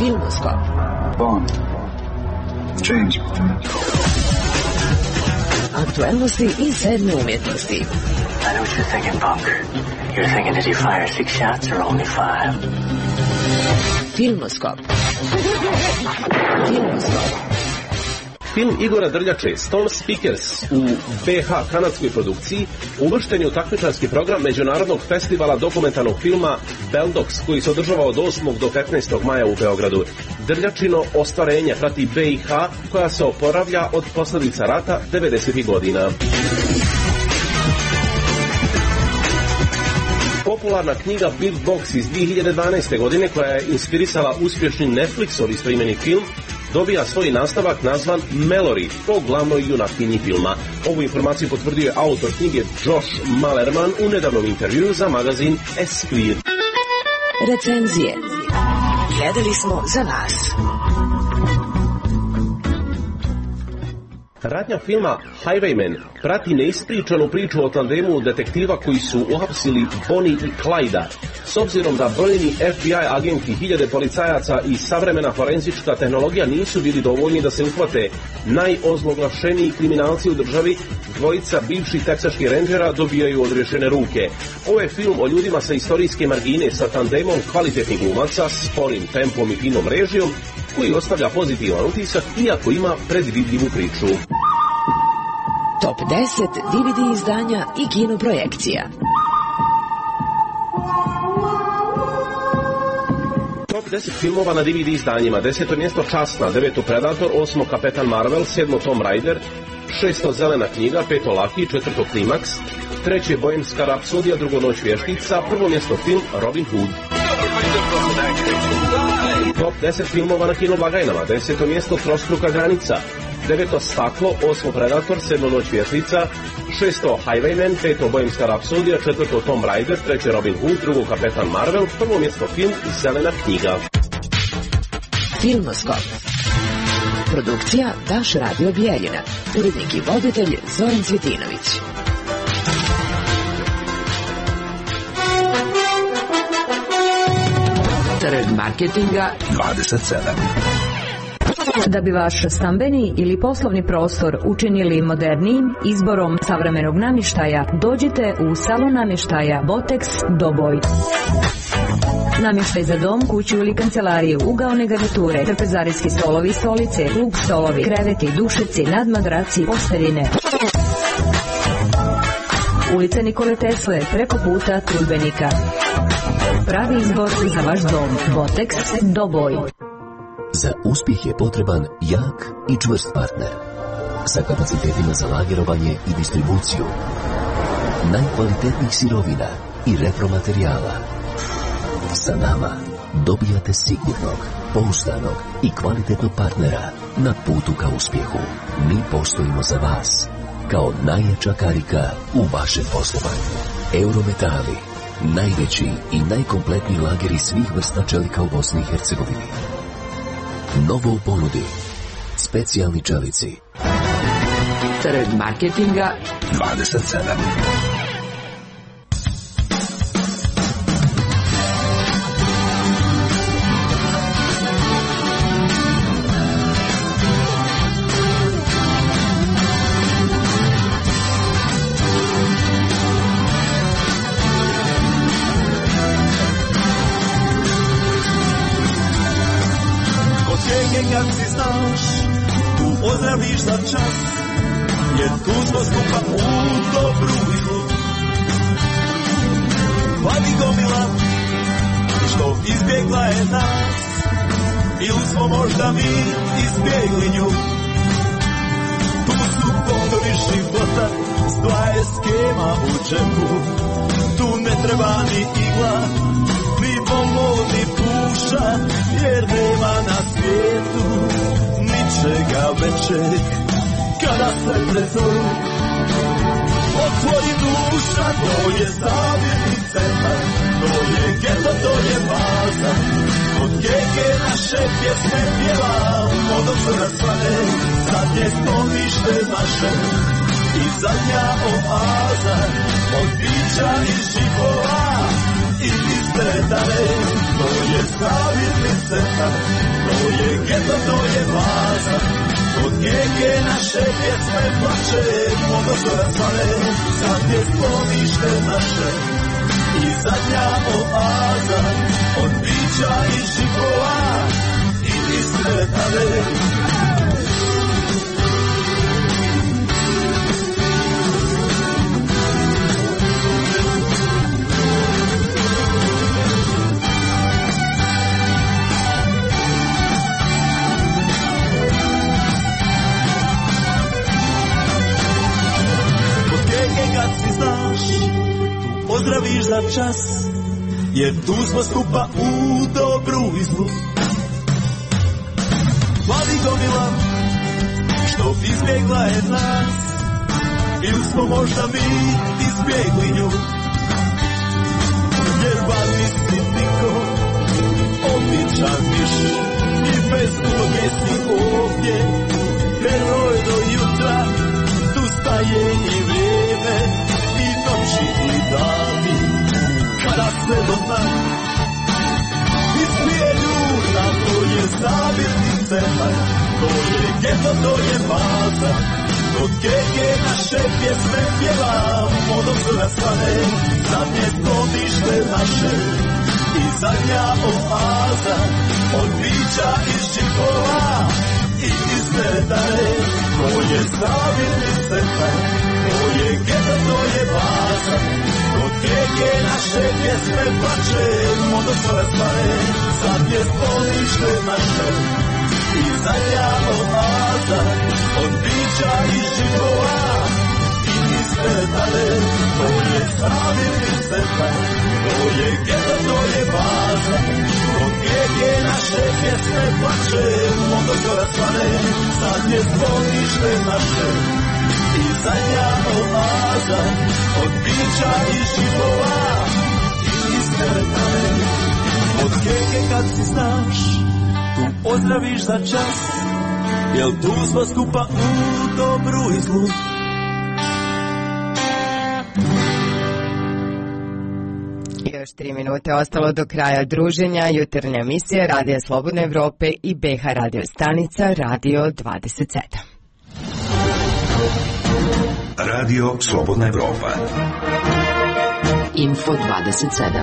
Bond. James Bond. Aktualnosti i sedme umjetnosti. I know what you're thinking, punk. You're thinking, did he fire 6 shots or only 5? Filmoskop. Film Igora Drljače, Stone Speakers, u BH kanadskoj produkciji, uvršten je u takmičarski program Međunarodnog festivala dokumentarnog filma Beldox, koji se održava od 8. do 15. maja u Beogradu. Drljačino ostvarenje prati BiH, koja se oporavlja od posljedica rata 90. godina. Popularna knjiga Bird Box iz 2012. godine, koja je inspirisala uspješni Netflixov istoimeni film, dobija svoj nastavak nazvan Mallory, po glavnoj junakinji filma. Ovu informaciju potvrdio je autor knjige Josh Malerman u nedavnom intervjuu za magazin Esquire. Recenzije. Gledali smo za vas. Radnja filma Highwayman prati neispričanu priču o tandemu detektiva koji su uhapsili Bonnie i Clyda. S obzirom da brojni FBI agenti, hiljade policajaca i savremena forenzička tehnologija nisu bili dovoljni da se uhvate najozloglašeniji kriminalci u državi, dvojica bivših teksaških rendžera dobijaju odrješene ruke. Ovo je film o ljudima sa istorijske margine sa tandemom kvalitetnih glumaca, sporim tempom i finom režijom, koji ostavlja pozitivan utisak iako ima predvidljivu priču. Top 10 DVD izdanja i kinoprojekcija. Top 10 filmova na DVD izdanjima. 10. mjesto Časna, 9. Predator, 8. Kapetan Marvel, 7. Tom Raider, 6. Zelena knjiga, 5. Lucky, 4. Klimaks, 3. Bohemska rapsodija, 2. Noć vještica, 1. mjesto film Robin Hood. Top 10 filmova na kinoblagajnama. 10. mjesto Trostruka granica, 9. Staklo, 8. Predator, 7. Noć vještica, 6. Highwayman, 5. Bohemska rapsodija, 4. Tom Raider, 3. Robin Hood, 2. Kapetan Marvel, 1. mjesto film Zelena knjiga. Filmoskop. Produkcija Vaš radio Bijeljina. Urednik i voditelj Zoran Cvjetinović. Trg marketinga 27. Da bi vaš stambeni ili poslovni prostor učinili modernijim izborom savremenog namještaja, dođite u salon namještaja Botex Doboj. Namještaj za dom, kuću ili kancelariju, ugaone garniture, trpezarijski stolovi, stolice, klub stolovi, kreveti, dušeci, nadmadraci, posteljine. Ulica Nikole Tesle, preko puta Trudbenika. Pravi izbor za vaš dom. Botex Doboj. Za uspjeh je potreban jak i čvrst partner sa kapacitetima za lagerovanje i distribuciju najkvalitetnijih sirovina i repromaterijala. Sa nama dobijate sigurnog, pouzdanog i kvalitetnog partnera na putu ka uspjehu. Mi postojimo za vas kao najjača karika u vašem poslovanju. Eurometali, najveći i najkompletniji lageri svih vrsta čelika u Bosni i Hercegovini. Novo u ponudi. Specijalni čelici. Trg marketinga 27. Kad si znaš, tu pozdraviš za čas, jer tu smo skupa u dobru i zlu. Vadi gomila, što izbjegla je nas, ili smo možda mi izbjegli nju. Tu su fondovi života, s 20 skema u džepu, tu ne treba ni igla, ni bombo, ni puša, jer nema na svijetu ničega većeg. Kada se prezoru otvori duša, to je zavirni centar, to je geto, to je baza. Od gege naše pjesme pjevamo do crna svane, zadnje sklonište naše i zadnja oaza. Od bića i živova i istretane, to je zavirni centar, to je geto, to je baza. Od gege naše pjesme plače modo zora svane, sad je sklonište naše i zadnja oaza od bića i živova i istretane. Kad si znaš, pozdraviš za čas, jer tu smo skupa u dobru i zlu. Mladi gomila, što izbjegla je nas, ili smo možda mi izbjegli nju. Jer bavi si niko, običan miš, i bez uloge si ovdje, heroj do jutra, tu staje i vrijeme, i noći i dani, kada sve do dna. Ispije ljuda, to je zavirni centar, to je geto, to je baza, kod keke naše pjesme pjevamo dok zora svane, zadnje sklonište naše i zadnja oaza od bića iz Čipova i iz Neretare. To je zavirni centar, to je geto, to je baza, kod keke naše pjesme plačemo dok zora svane, zadnje sklonište naše i zadnja oaza od bića i živova i iz Neretare. To je zavirni centar, to je geto, to je baza, kod keke naše pjesme plačemo dok zora svane, zadnje sklonište naše i zadnja oaza od bića i živova i iz Neretare. Od keke kad si znaš, tu pozdraviš za čas, jel tu smo skupa u dobru i zlu. Još 3 minute ostalo do kraja druženja. Jutarnja emisija Radija Slobodne Evrope i BH radio stanica Radio 27. Radio Slobodna Evropa. Info 27.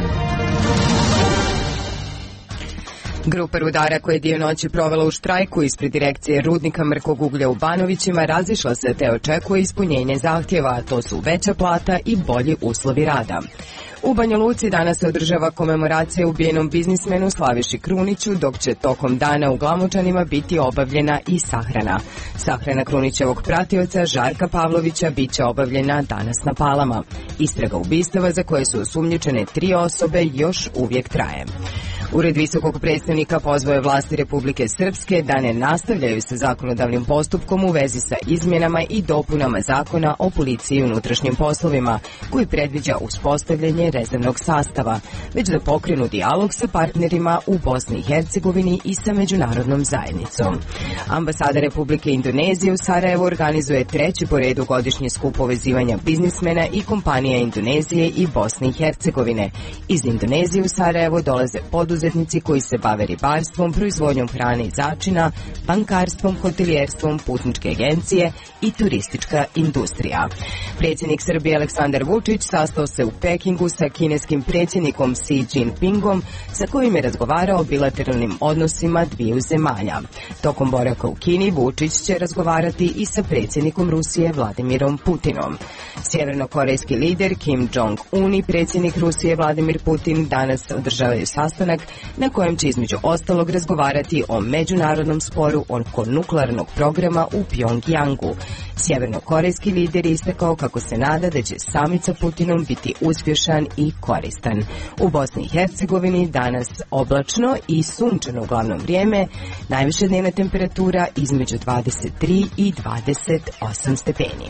Grupa rudara koja je dio noći provela u štrajku ispred direkcije rudnika mrkog uglja u Banovićima razišla se te očekuje ispunjenje zahtjeva, a to su veća plata i bolji uslovi rada. U Banja Luci danas se održava komemoracija ubijenom biznismenu Slaviši Kruniću, dok će tokom dana u Glamočanima biti obavljena i sahrana. Sahrana Krunićevog pratioca Žarka Pavlovića bit će obavljena danas na Palama. Istraga ubistava za koje su osumnjičene 3 osobe još uvijek traje. Ured visokog predstavnika pozvao je vlasti Republike Srpske da ne nastavljaju sa zakonodavnim postupkom u vezi sa izmjenama i dopunama zakona o policiji i unutrašnjim poslovima, koji predviđa uspostavljanje rezervnog sastava, već da pokrenu dijalog sa partnerima u Bosni i Hercegovini i sa međunarodnom zajednicom. Ambasada Republike Indonezije u Sarajevu organizuje 3. po redu godišnji skup povezivanja biznismena i kompanija Indonezije i Bosne i Hercegovine. Iz Indonezije u Sarajevo dolaze poduzetnici koji se bave ribarstvom, proizvodnjom hrane i začina, bankarstvom, hotelijerstvom, putničke agencije i turistička industrija. Predsjednik Srbije Aleksandar Vučić sastao se u Pekingu sa kineskim predsjednikom Xi Jinpingom, sa kojim je razgovarao o bilateralnim odnosima dviju zemalja. Tokom boravka u Kini Vučić će razgovarati i sa predsjednikom Rusije Vladimirom Putinom. Sjevernokorejski lider Kim Jong-un i predsjednik Rusije Vladimir Putin danas održavaju sastanak na kojem će između ostalog razgovarati o međunarodnom sporu oko nuklearnog programa u Pjongjangu. Sjevernokorejski lider je istakao kako se nada da će samit sa Putinom biti uspješan i koristan. U Bosni i Hercegovini danas oblačno i sunčano uglavnom vrijeme, najviša dnevna temperatura između 23 i 28 stepeni.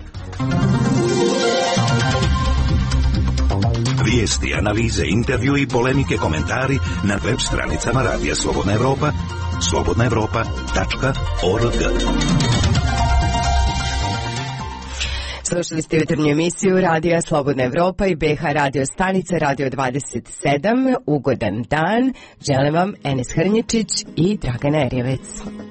Vijesti, analize, intervju i polemike, komentari na web stranicama Radija Slobodna Evropa, slobodnaevropa.org. Slušali ste jutarnju emisiju Radija Slobodna Evropa i BH radio stanica Radio 27. Ugodan dan. Želim vam Enes Hrnječić i Dragana Erjevec.